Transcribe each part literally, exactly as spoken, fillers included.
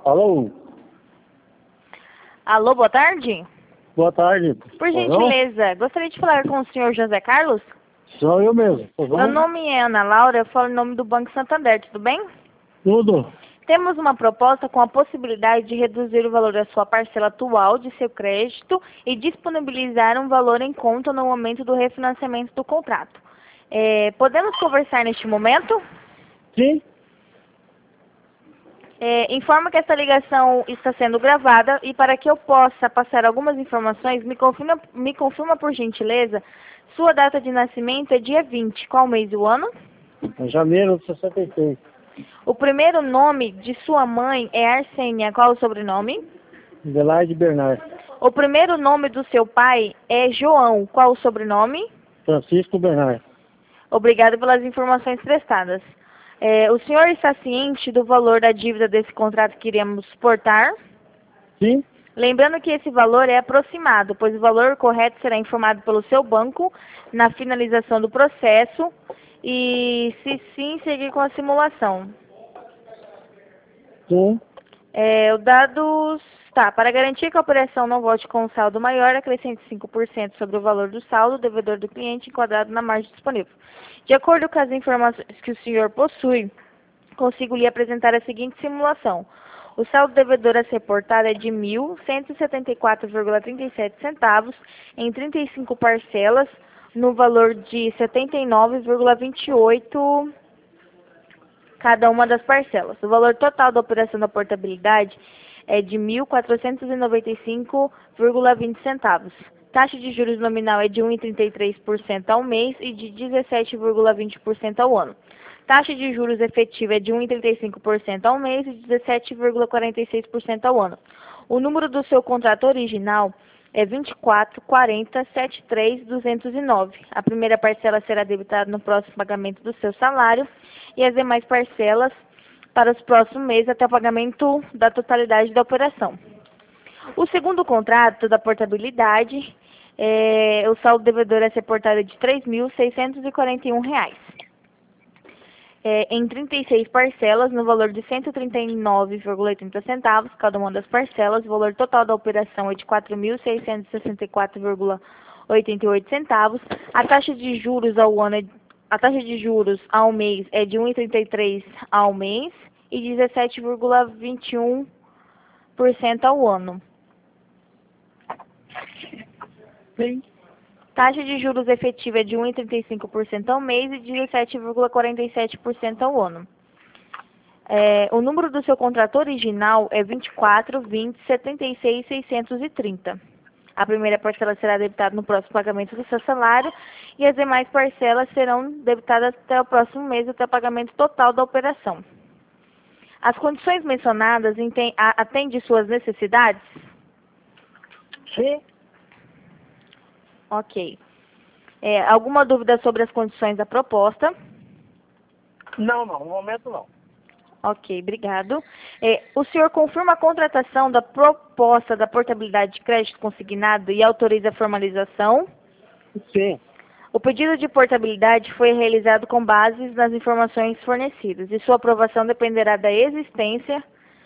Alô? Alô, boa tarde. Boa tarde. Por gentileza, gostaria de falar com o senhor José Carlos? Sou eu mesmo. Meu nome é Ana Laura, eu falo em nome do Banco Santander, tudo bem? Tudo. Temos uma proposta com a possibilidade de reduzir o valor da sua parcela atual de seu crédito e disponibilizar um valor em conta no momento do refinanciamento do contrato. É, podemos conversar neste momento? Sim? É, informo que esta ligação está sendo gravada e para que eu possa passar algumas informações, me confirma, me confirma por gentileza, sua data de nascimento é dia vinte, qual mês e o ano? Em janeiro de sessenta e seis. O primeiro nome de sua mãe é Arsênia, qual o sobrenome? Adelaide Bernard. O primeiro nome do seu pai é João, qual o sobrenome? Francisco Bernard. Obrigado pelas informações prestadas. É, o senhor está ciente do valor da dívida desse contrato que iremos suportar? Sim? Lembrando que esse valor é aproximado, pois o valor correto será informado pelo seu banco na finalização do processo e, se sim, seguir com a simulação. Sim? É, o dados... Tá, para garantir que a operação não volte com um saldo maior, acrescente cinco por cento sobre o valor do saldo devedor do cliente enquadrado na margem disponível. De acordo com as informações que o senhor possui, consigo lhe apresentar a seguinte simulação. O saldo devedor a ser reportado é de mil cento e setenta e quatro vírgula trinta e sete centavos em trinta e cinco parcelas, no valor de setenta e nove vírgula vinte e oito cada uma das parcelas. O valor total da operação da portabilidade é de mil quatrocentos e noventa e cinco vírgula vinte centavos. Taxa de juros nominal é de um vírgula trinta e três por cento ao mês e de dezessete vírgula vinte por cento ao ano. Taxa de juros efetiva é de um vírgula trinta e cinco por cento ao mês e dezessete vírgula quarenta e seis por cento ao ano. O número do seu contrato original é vinte e quatro, quarenta, setenta e três, duzentos e nove. A primeira parcela será debitada no próximo pagamento do seu salário e as demais parcelas para os próximos meses até o pagamento da totalidade da operação. O segundo contrato da portabilidade, é, o saldo devedor a ser portado é de três mil seiscentos e quarenta e um reais. É, em trinta e seis parcelas, no valor de cento e trinta e nove vírgula oitenta centavos, cada uma das parcelas. O valor total da operação é de quatro mil seiscentos e sessenta e quatro vírgula oitenta e oito centavos. A taxa de juros ao ano é, a taxa de juros ao mês é de um vírgula trinta e três por cento ao mês e dezessete vírgula vinte e um por cento ao ano. Sim. Taxa de juros efetiva é de um vírgula trinta e cinco por cento ao mês e dezessete vírgula quarenta e sete por cento ao ano. É, o número do seu contrato original é vinte e quatro, vinte, setenta e seis, seiscentos e trinta. A primeira parcela será debitada no próximo pagamento do seu salário e as demais parcelas serão debitadas até o próximo mês, até o pagamento total da operação. As condições mencionadas atendem suas necessidades? Sim? Ok. É, alguma dúvida sobre as condições da proposta? Não, não. No momento não. Ok, obrigado. É, o senhor confirma a contratação da proposta da portabilidade de crédito consignado e autoriza a formalização? Sim. O pedido de portabilidade foi realizado com base nas informações fornecidas e sua aprovação dependerá da existência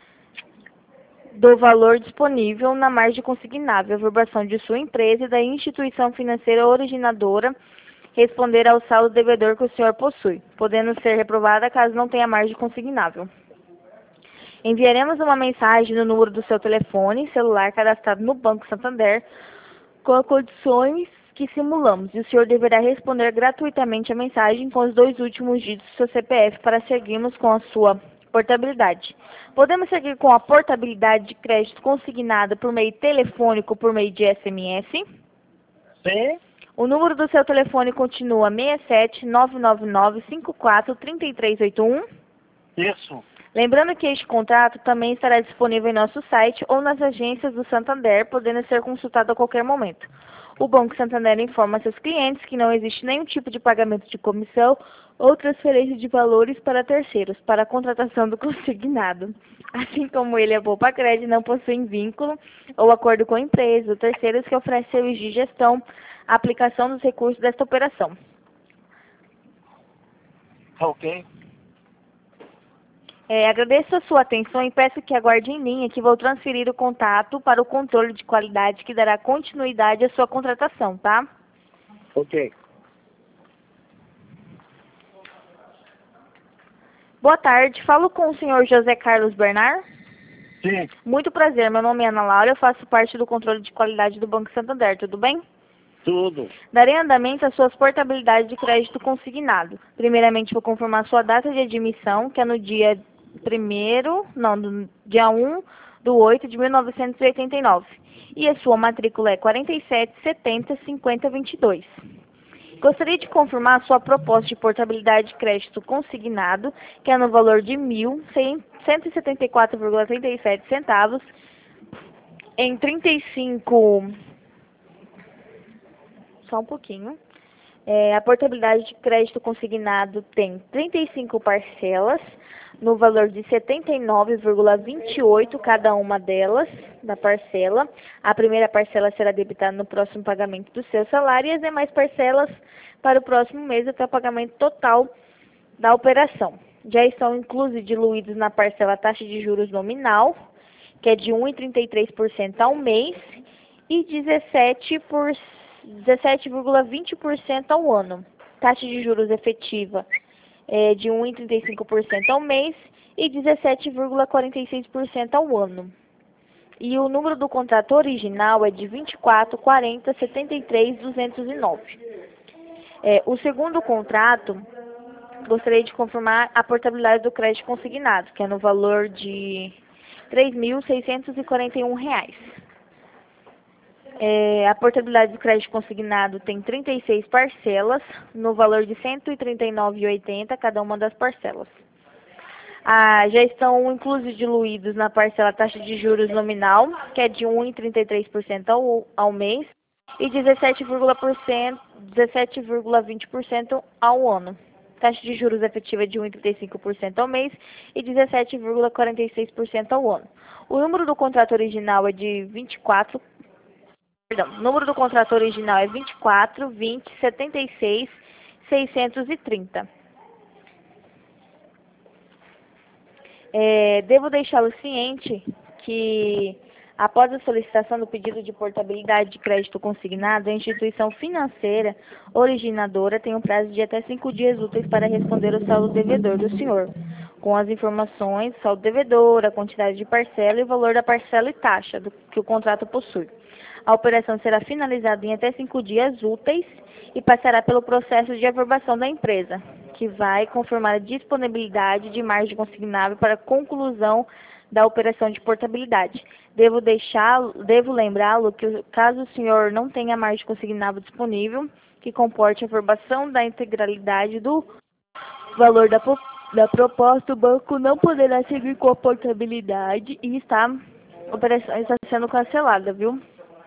do valor disponível na margem consignável, a verbação de sua empresa e da instituição financeira originadora responder ao saldo devedor que o senhor possui, podendo ser reprovada caso não tenha margem consignável. Enviaremos uma mensagem no número do seu telefone celular cadastrado no Banco Santander com as condições que simulamos e o senhor deverá responder gratuitamente a mensagem com os dois últimos dígitos do seu C P F para seguirmos com a sua portabilidade. Podemos seguir com a portabilidade de crédito consignada por meio telefônico, por meio de S M S? Sim? O número do seu telefone continua seis sete, nove nove nove, cinco quatro, três três oito um? Isso. Lembrando que este contrato também estará disponível em nosso site ou nas agências do Santander, podendo ser consultado a qualquer momento. O Banco Santander informa seus clientes que não existe nenhum tipo de pagamento de comissão ou transferência de valores para terceiros, para a contratação do consignado. Assim como ele, a Poupa Crédito, não possui vínculo ou acordo com a empresa ou terceiros que oferecem serviços de gestão, a aplicação dos recursos desta operação. Ok. É, agradeço a sua atenção e peço que aguarde em linha que vou transferir o contato para o controle de qualidade que dará continuidade à sua contratação, tá? Ok. Boa tarde, falo com o senhor José Carlos Bernard. Sim, Muito prazer, meu nome é Ana Laura, eu faço parte do controle de qualidade do Banco Santander, tudo bem? tudo. Darei andamento às suas portabilidades de crédito consignado. Primeiramente, vou confirmar sua data de admissão, que é no dia primeiro, não, no dia um do oito de mil novecentos e oitenta e nove. E a sua matrícula é quarenta e sete setenta cinquenta vinte e dois. Gostaria de confirmar a sua proposta de portabilidade de crédito consignado, que é no valor de mil cento e setenta e quatro vírgula trinta e sete centavos, em trinta e cinco... Só um pouquinho. É, a portabilidade de crédito consignado tem trinta e cinco parcelas, no valor de setenta e nove vírgula vinte e oito cada uma delas, da parcela. A primeira parcela será debitada no próximo pagamento do seu salário e as demais parcelas para o próximo mês até o pagamento total da operação. Já estão inclusos e diluídos na parcela a taxa de juros nominal, que é de um vírgula trinta e três por cento ao mês, e dezessete por cento dezessete vírgula vinte por cento ao ano. Taxa de juros efetiva é de um vírgula trinta e cinco por cento ao mês e dezessete vírgula quarenta e seis por cento ao ano. E o número do contrato original é de vinte e quatro quarenta setenta e três duzentos e nove. É, o segundo contrato, gostaria de confirmar a portabilidade do crédito consignado, que é no valor de três mil seiscentos e quarenta e um reais. É, a portabilidade do crédito consignado tem trinta e seis parcelas, no valor de cento e trinta e nove reais e oitenta centavos cada uma das parcelas. Ah, já estão inclusos e diluídos na parcela taxa de juros nominal, que é de um vírgula trinta e três por cento ao, ao mês, e dezessete vírgula vinte por cento ao ano. Taxa de juros efetiva é de um vírgula trinta e cinco por cento ao mês e dezessete vírgula quarenta e seis por cento ao ano. O número do contrato original é de vinte e quatro Perdão, o número do contrato original é vinte e quatro vinte setenta e seis seiscentos e trinta. É, devo deixá-lo ciente que, após a solicitação do pedido de portabilidade de crédito consignado, a instituição financeira originadora tem um prazo de até cinco dias úteis para responder ao saldo devedor do senhor, com as informações do saldo devedor, a quantidade de parcela e o valor da parcela e taxa do que o contrato possui. A operação será finalizada em até cinco dias úteis e passará pelo processo de aprovação da empresa, que vai confirmar a disponibilidade de margem consignável para a conclusão da operação de portabilidade. Devo deixá-lo, devo lembrá-lo que caso o senhor não tenha margem consignável disponível, que comporte a aprovação da integralidade do valor da, da proposta, o banco não poderá seguir com a portabilidade e está, a operação está sendo cancelada, viu?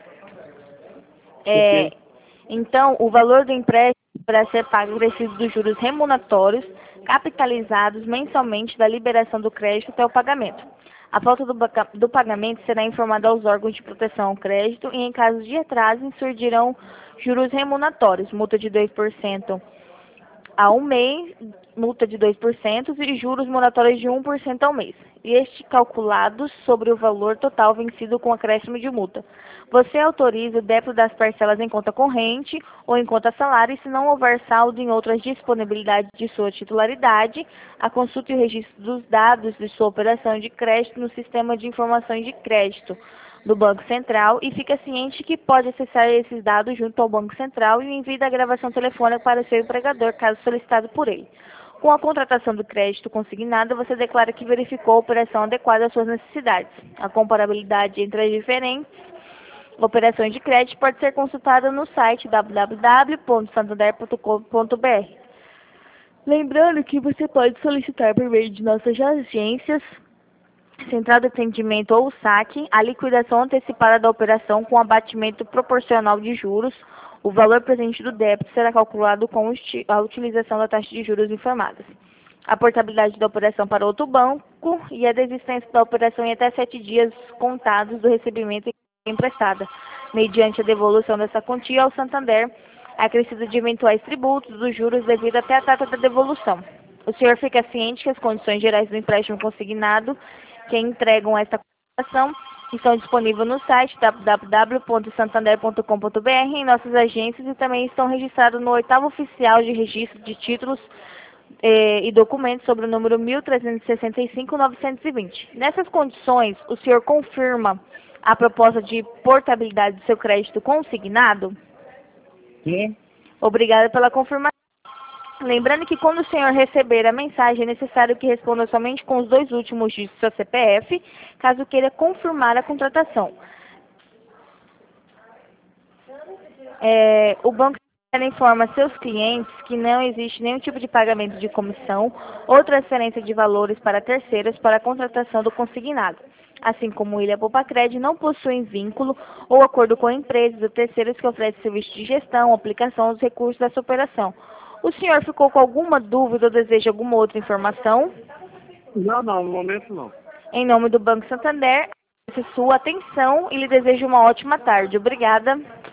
É, Ok. então, o valor do empréstimo deverá ser pago acrescido dos juros remuneratórios capitalizados mensalmente da liberação do crédito até o pagamento. A falta do, do pagamento será informada aos órgãos de proteção ao crédito e, em caso de atraso, surgirão juros remuneratórios, multa de dois por cento a um mês, multa de dois por cento e juros moratórios de um por cento ao mês. E este calculado sobre o valor total vencido com acréscimo de multa. Você autoriza o débito das parcelas em conta corrente ou em conta salário, e se não houver saldo em outras disponibilidades de sua titularidade, a consulta e o registro dos dados de sua operação de crédito no Sistema de Informações de Crédito do Banco Central e fica ciente que pode acessar esses dados junto ao Banco Central e o envio da gravação telefônica para o seu empregador, caso solicitado por ele. Com a contratação do crédito consignado, você declara que verificou a operação adequada às suas necessidades. A comparabilidade entre as diferentes operações de crédito pode ser consultada no site w w w ponto santander ponto com ponto b r. Lembrando que você pode solicitar por meio de nossas agências, Central de Atendimento ou saque, a liquidação antecipada da operação com abatimento proporcional de juros. O valor presente do débito será calculado com a utilização da taxa de juros informadas. A portabilidade da operação para outro banco e a desistência da operação em até sete dias contados do recebimento emprestada, mediante a devolução dessa quantia ao Santander, acrescido de eventuais tributos dos juros devido até a data da devolução. O senhor fica ciente que as condições gerais do empréstimo consignado que entregam esta cotação estão disponíveis no site w w w ponto santander ponto com ponto b r, em nossas agências, e também estão registrados no oitavo oficial de registro de títulos eh, e documentos sobre o número mil trezentos e sessenta e cinco, novecentos e vinte. Nessas condições, o senhor confirma a proposta de portabilidade do seu crédito consignado? Sim. Obrigada pela confirmação. Lembrando que quando o senhor receber a mensagem, é necessário que responda somente com os dois últimos dígitos do seu C P F, caso queira confirmar a contratação. É, o Banco informa seus clientes que não existe nenhum tipo de pagamento de comissão ou transferência de valores para terceiros para a contratação do consignado. Assim como o Ilha Popacred não possuem vínculo ou acordo com empresas ou terceiros que oferecem serviço de gestão ou aplicação dos recursos dessa operação. O senhor ficou com alguma dúvida ou deseja alguma outra informação? Não, não, no momento não. Em nome do Banco Santander, agradeço sua atenção e lhe desejo uma ótima tarde. Obrigada.